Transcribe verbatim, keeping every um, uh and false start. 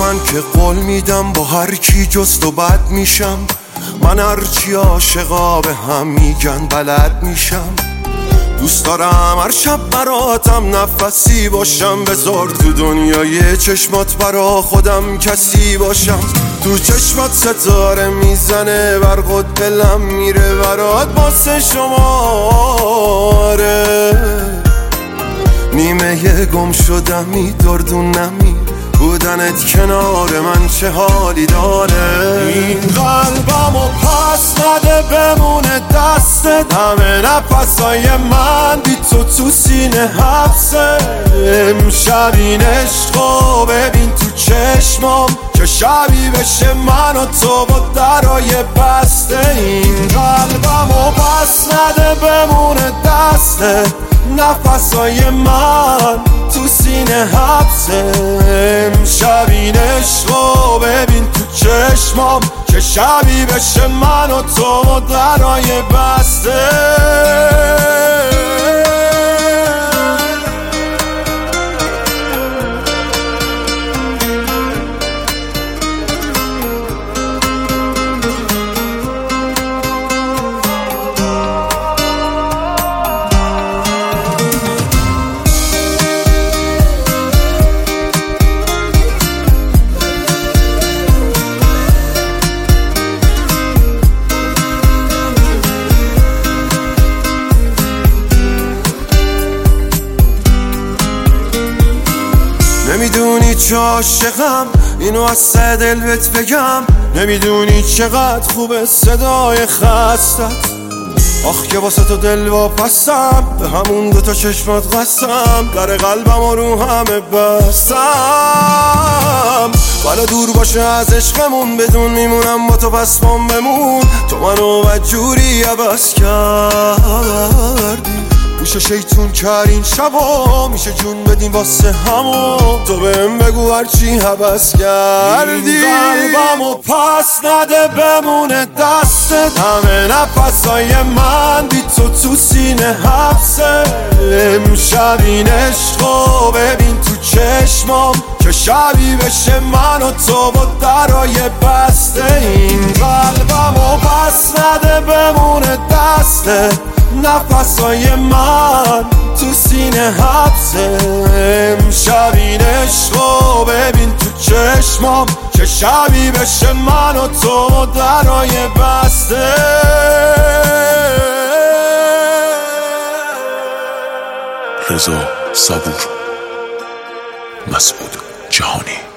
من که قول میدم با هر کی جز تو بد میشم. من هرچی عاشقا به هم میگن بلد میشم. دوست دارم هر شب براتم نفسی باشم. بذار تو دنیای چشمات برا خودم کسی باشم. تو چشمات ستاره میزنه برقت دلم میره برات واسه شماره. نیمه یه گم شدم میدردونمی بودنت کنار من چه حالی داره. این قلبمو پس نده بمونه دستت. همه نفسای من بی تو تو سینه حبسه. امشب این عشقو ببین تو چشمام که شبی بشه من و تو با درای بسته. این قلبمو پس نده بمونه دستت. نفسای من تو سینه حبسه. امشب این عشقو ببین تو چشمام که شبی بشه من و تو درای بسته. نمیدونی چه عاشقم اینو از سه دل بهت بگم. نمیدونی چقدر خوبه صدای خستت. آخ که واسه تو دل واپسم به همون دوتا چشمات قسم. در قلبم رو همه بستم. ولی دور باشه از عشقمون بدون میمونم با تو پس پام بمون. تو منو بدجوری عوض کردی. گوش شیطون کر این شبا میشه جون بدیم واسه همو. تو بهم بگو هرچی حبس کردی. این قلبمو پس نده بمونه دستت. همه نفسای من بی تو تو سینه حبسه. امشب این عشقو ببین تو چشمام که شبی بشه من و تو با درای بسته. این قلبمو پس نده بمونه دستت. نفسای من تو سینه حبسه. امشب این عشقو ببین تو چشمام که شبی بشه من و تو درای بسته. رضا صبور، مسعود جهانی.